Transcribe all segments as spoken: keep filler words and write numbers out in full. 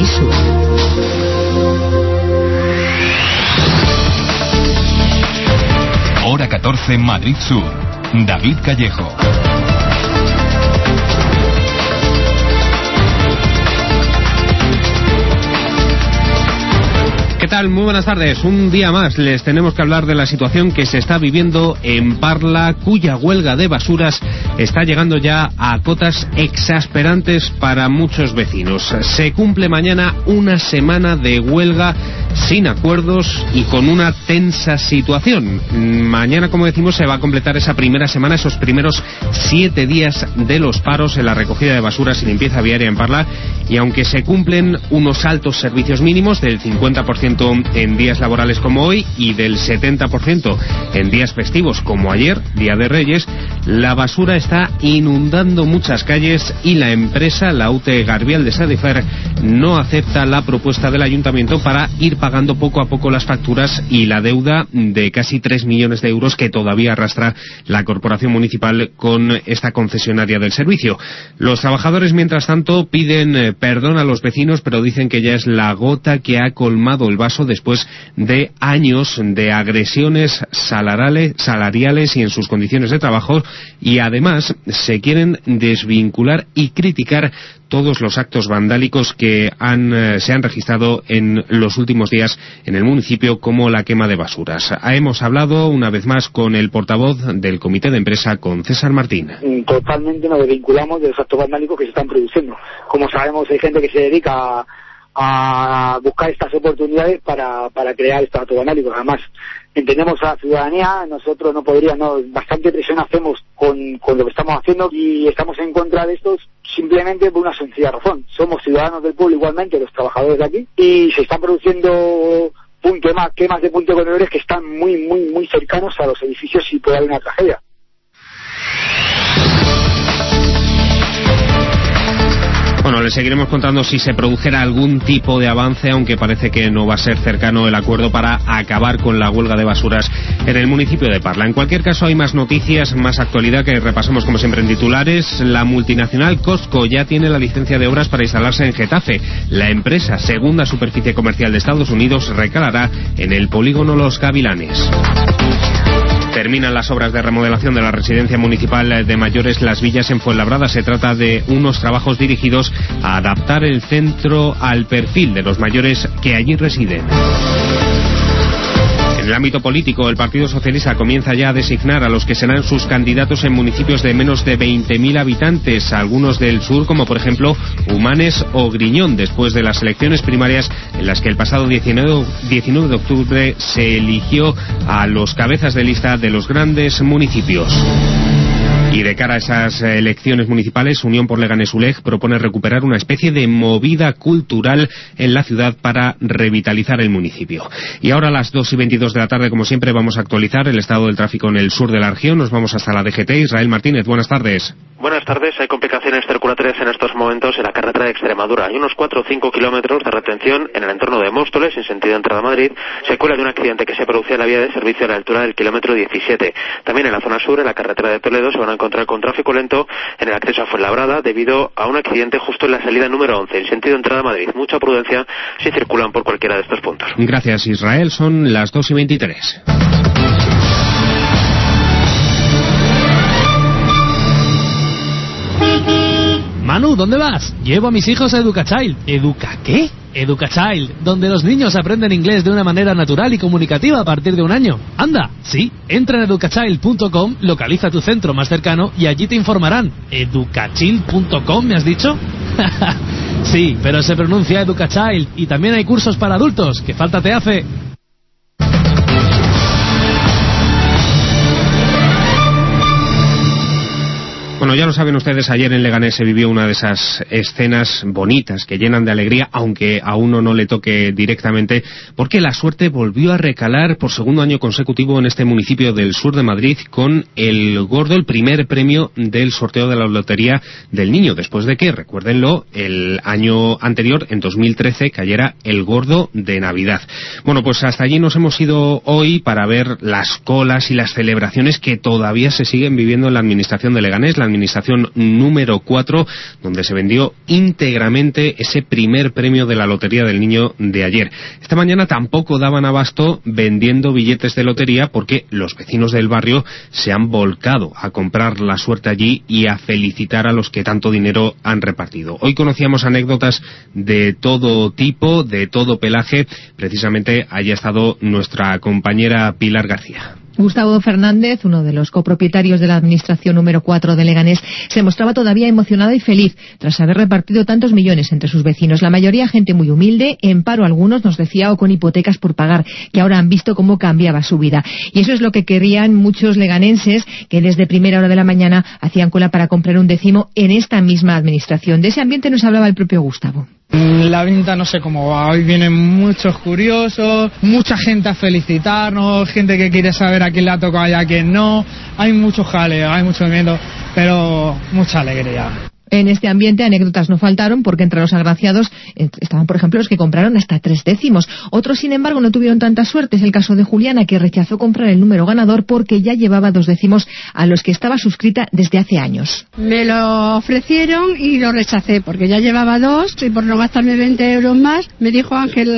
Sur. Hora catorce, Madrid Sur. David Callejo. ¿Qué tal? Muy buenas tardes. Un día más les tenemos que hablar de la situación que se está viviendo en Parla, cuya huelga de basuras está llegando ya a cotas exasperantes para muchos vecinos. Se cumple mañana una semana de huelga sin acuerdos y con una tensa situación. Mañana, como decimos, se va a completar esa primera semana, esos primeros siete días de los paros en la recogida de basuras y limpieza viaria en Parla, y aunque se cumplen unos altos servicios mínimos del cincuenta por ciento en días laborales como hoy y del setenta por ciento en días festivos como ayer, Día de Reyes, la basura está inundando muchas calles y la empresa, la U T Garbial de Sadefer, no acepta la propuesta del ayuntamiento para ir pagando poco a poco las facturas y la deuda de casi tres millones de euros que todavía arrastra la corporación municipal con esta concesionaria del servicio. Los trabajadores, mientras tanto, piden eh, perdón a los vecinos, pero dicen que ya es la gota que ha colmado el vaso después de años de agresiones salariales, salariales y en sus condiciones de trabajo, y además se quieren desvincular y criticar todos los actos vandálicos que han, eh, se han registrado en los últimos días en el municipio, como la quema de basuras. Hemos hablado una vez más con el portavoz del comité de empresa, con César Martín. Totalmente nos desvinculamos de los actos vandálicos que se están produciendo. Como sabemos, hay gente que se dedica a, a buscar estas oportunidades para, para crear estos actos vandálicos. Además, entendemos a la ciudadanía, nosotros no podríamos, bastante presión hacemos con, con lo que estamos haciendo y estamos en contra de estos simplemente por una sencilla razón. Somos ciudadanos del pueblo igualmente, los trabajadores de aquí, y se están produciendo quemas, quemas de puntos de contenedores que están muy, muy, muy cercanos a los edificios y puede haber una tragedia. Bueno, les seguiremos contando si se produjera algún tipo de avance, aunque parece que no va a ser cercano el acuerdo para acabar con la huelga de basuras en el municipio de Parla. En cualquier caso, hay más noticias, más actualidad que repasamos como siempre en titulares. La multinacional Costco ya tiene la licencia de obras para instalarse en Getafe. La empresa, segunda superficie comercial de Estados Unidos, recalará en el polígono Los Gavilanes. Terminan las obras de remodelación de la residencia municipal de mayores Las Villas en Fuenlabrada. Se trata de unos trabajos dirigidos a adaptar el centro al perfil de los mayores que allí residen. En el ámbito político, el Partido Socialista comienza ya a designar a los que serán sus candidatos en municipios de menos de veinte mil habitantes, algunos del sur, como por ejemplo Humanes o Griñón, después de las elecciones primarias en las que el pasado diecinueve de octubre se eligió a los cabezas de lista de los grandes municipios. Y de cara a esas elecciones municipales, Unión por Leganés U L E G propone recuperar una especie de movida cultural en la ciudad para revitalizar el municipio. Y ahora a las dos y veintidós de la tarde, como siempre, vamos a actualizar el estado del tráfico en el sur de la región. Nos vamos hasta la D G T. Israel Martínez, buenas tardes. Buenas tardes. Hay complicaciones circulatorias en estos momentos en la carretera de Extremadura. Hay unos cuatro o cinco kilómetros de retención en el entorno de Móstoles, en sentido entrada a Madrid, secuela de un accidente que se producía en la vía de servicio a la altura del kilómetro diecisiete. También en la zona sur, en la carretera de Toledo, se van a encontrar con tráfico lento en el acceso a Fuenlabrada debido a un accidente justo en la salida número once, en sentido entrada a Madrid. Mucha prudencia si circulan por cualquiera de estos puntos. Gracias, Israel. Son las dos y veintitrés. Manu, ¿dónde vas? Llevo a mis hijos a Educachild. ¿Educa qué? Educachild, donde los niños aprenden inglés de una manera natural y comunicativa a partir de un año. Anda, sí, entra en educachild punto com, localiza tu centro más cercano y allí te informarán. ¿educachild punto com me has dicho? Sí, pero se pronuncia Educachild y también hay cursos para adultos, que falta te hace. Bueno, ya lo saben ustedes, ayer en Leganés se vivió una de esas escenas bonitas que llenan de alegría, aunque a uno no le toque directamente, porque la suerte volvió a recalar por segundo año consecutivo en este municipio del sur de Madrid con el gordo, el primer premio del sorteo de la Lotería del Niño, después de que, recuérdenlo, el año anterior, en dos mil trece, cayera el gordo de Navidad. Bueno, pues hasta allí nos hemos ido hoy para ver las colas y las celebraciones que todavía se siguen viviendo en la administración de Leganés. La la administración número cuatro, donde se vendió íntegramente ese primer premio de la Lotería del Niño de ayer. Esta mañana tampoco daban abasto vendiendo billetes de lotería porque los vecinos del barrio se han volcado a comprar la suerte allí y a felicitar a los que tanto dinero han repartido. Hoy conocíamos anécdotas de todo tipo, de todo pelaje. Precisamente allí ha estado nuestra compañera Pilar García. Gustavo Fernández, uno de los copropietarios de la administración número cuatro de Leganés, se mostraba todavía emocionado y feliz tras haber repartido tantos millones entre sus vecinos. La mayoría gente muy humilde, en paro algunos, nos decía, o con hipotecas por pagar, que ahora han visto cómo cambiaba su vida. Y eso es lo que querían muchos leganenses que desde primera hora de la mañana hacían cola para comprar un décimo en esta misma administración. De ese ambiente nos hablaba el propio Gustavo. La venta no sé cómo va, hoy vienen muchos curiosos, mucha gente a felicitarnos, gente que quiere saber a quién le ha tocado y a quién no, hay mucho jaleo, hay mucho miedo, pero mucha alegría. En este ambiente anécdotas no faltaron porque entre los agraciados estaban, por ejemplo, los que compraron hasta tres décimos. Otros, sin embargo, no tuvieron tanta suerte. Es el caso de Juliana, que rechazó comprar el número ganador porque ya llevaba dos décimos a los que estaba suscrita desde hace años. Me lo ofrecieron y lo rechacé porque ya llevaba dos y por no gastarme veinte euros más, me dijo Ángel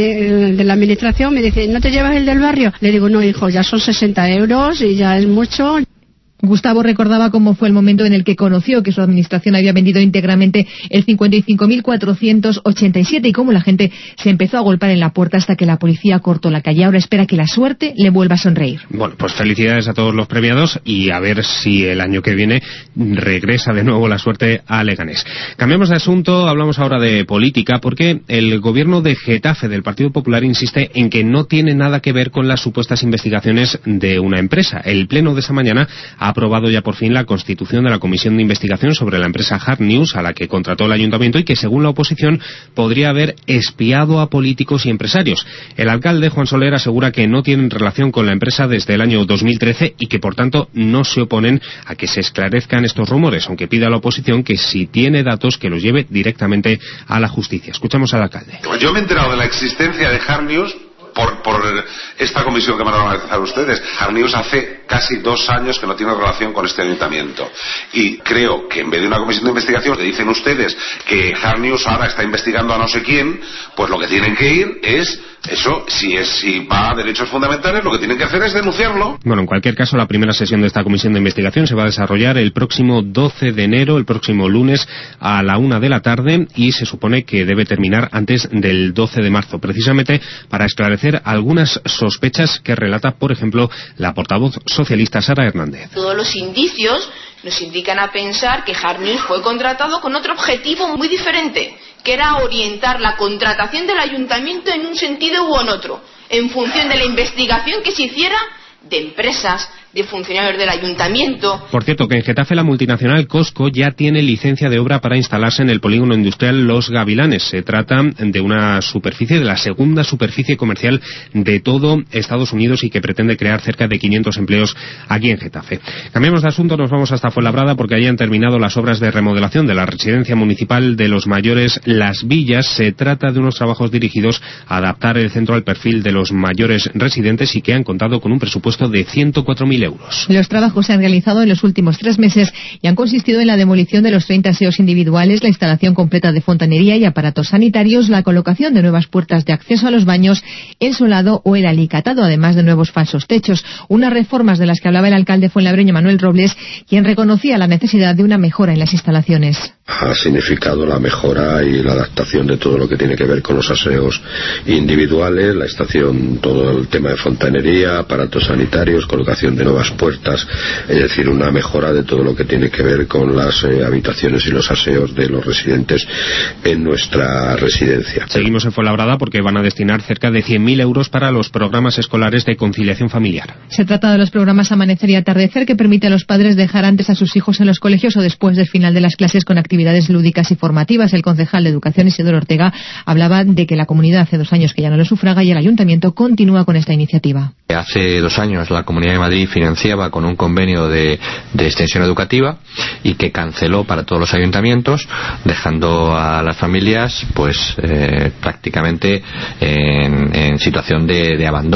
de la administración, me dice, ¿no te llevas el del barrio? Le digo, no, hijo, ya son sesenta euros y ya es mucho. Gustavo recordaba cómo fue el momento en el que conoció que su administración había vendido íntegramente el cincuenta y cinco mil cuatrocientos ochenta y siete y cómo la gente se empezó a golpear en la puerta hasta que la policía cortó la calle. Ahora espera que la suerte le vuelva a sonreír. Bueno, pues felicidades a todos los premiados y a ver si el año que viene regresa de nuevo la suerte a Leganés. Cambiamos de asunto, hablamos ahora de política, porque el gobierno de Getafe del Partido Popular insiste en que no tiene nada que ver con las supuestas investigaciones de una empresa. El pleno de esa mañana ha aprobado ya por fin la constitución de la comisión de investigación sobre la empresa Hard News, a la que contrató el ayuntamiento y que, según la oposición, podría haber espiado a políticos y empresarios. El alcalde, Juan Soler, asegura que no tienen relación con la empresa desde el año dos mil trece y que, por tanto, no se oponen a que se esclarezcan estos rumores, aunque pide a la oposición que, si tiene datos, que los lleve directamente a la justicia. Escuchamos al alcalde. Yo me he enterado de la existencia de Hard News Por, por esta comisión que van a organizar ustedes. Hard News hace casi dos años que no tiene relación con este ayuntamiento y creo que en vez de una comisión de investigación le dicen ustedes que Hard News ahora está investigando a no sé quién, pues lo que tienen que ir es eso, si es si va a derechos fundamentales, lo que tienen que hacer es denunciarlo. Bueno, en cualquier caso, la primera sesión de esta comisión de investigación se va a desarrollar el próximo doce de enero, el próximo lunes a la una de la tarde, y se supone que debe terminar antes del doce de marzo, precisamente para esclarecer algunas sospechas que relata, por ejemplo, la portavoz socialista Sara Hernández. Todos los indicios nos indican a pensar que Hard News fue contratado con otro objetivo muy diferente, que era orientar la contratación del ayuntamiento en un sentido u en otro, en función de la investigación que se hiciera de empresas, de funcionarios del ayuntamiento. Por cierto, que en Getafe la multinacional Costco ya tiene licencia de obra para instalarse en el polígono industrial Los Gavilanes. Se trata de una superficie, de la segunda superficie comercial de todo Estados Unidos y que pretende crear cerca de quinientos empleos aquí en Getafe. Cambiamos de asunto, nos vamos hasta Fuenlabrada porque allí han terminado las obras de remodelación de la residencia municipal de los mayores Las Villas. Se trata de unos trabajos dirigidos a adaptar el centro al perfil de los mayores residentes y que han contado con un presupuesto de ciento cuatro mil euros. Los trabajos se han realizado en los últimos tres meses y han consistido en la demolición de los treinta aseos individuales, la instalación completa de fontanería y aparatos sanitarios, la colocación de nuevas puertas de acceso a los baños, el solado o el alicatado, además de nuevos falsos techos. Unas reformas de las que hablaba el alcalde fuenlabreño Manuel Robles, quien reconocía la necesidad de una mejora en las instalaciones. Ha significado la mejora y la adaptación de todo lo que tiene que ver con los aseos individuales, la estación, todo el tema de fontanería, aparatos sanitarios, colocación de nuevas puertas, es decir, una mejora de todo lo que tiene que ver con las eh, habitaciones y los aseos de los residentes en nuestra residencia. Seguimos en Fuenlabrada porque van a destinar cerca de cien mil euros para los programas escolares de conciliación familiar. Se trata de los programas Amanecer y Atardecer, que permite a los padres dejar antes a sus hijos en los colegios o después del final de las clases con actividades lúdicas y formativas. El concejal de Educación, Isidoro Ortega, hablaba de que la comunidad hace dos años que ya no lo sufraga y el ayuntamiento continúa con esta iniciativa. Hace dos años la Comunidad de Madrid financiaba con un convenio de, de extensión educativa y que canceló para todos los ayuntamientos, dejando a las familias pues eh, prácticamente en, en situación de, de abandono.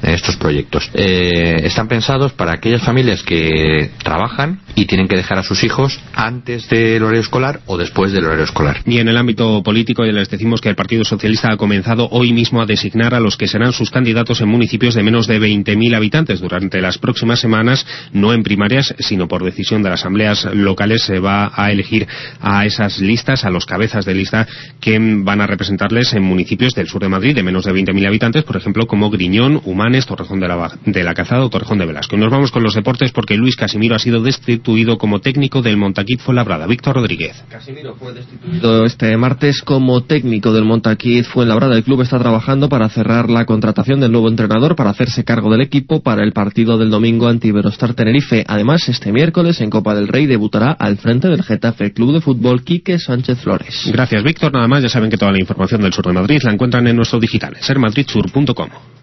en estos proyectos. Eh, están pensados para aquellas familias que trabajan y tienen que dejar a sus hijos antes del horario escolar o después del horario escolar. Y en el ámbito político ya les decimos que el Partido Socialista ha comenzado hoy mismo a designar a los que serán sus candidatos en municipios de menos de veinte mil habitantes. Durante las próximas semanas, no en primarias, sino por decisión de las asambleas locales, se va a elegir a esas listas, a los cabezas de lista que van a representarles en municipios del sur de Madrid de menos de veinte mil habitantes, por ejemplo, como Griñón, Humanes, Torrejón de la, de la Calzada o Torrejón de Velasco. Y nos vamos con los deportes porque Luis Casimiro ha sido destituido como técnico del Montaquit Fuenlabrada. Víctor Rodríguez. Casimiro fue destituido este martes como técnico del Montaquit Fuenlabrada. El club está trabajando para cerrar la contratación del nuevo entrenador para hacerse cargo del equipo para el partido del domingo ante Iberostar Tenerife. Además, este miércoles en Copa del Rey debutará al frente del Getafe Club de Fútbol Quique Sánchez Flores. Gracias, Víctor. Nada más, ya saben que toda la información del sur de Madrid la encuentran en nuestro digital, ser madrid sur punto com.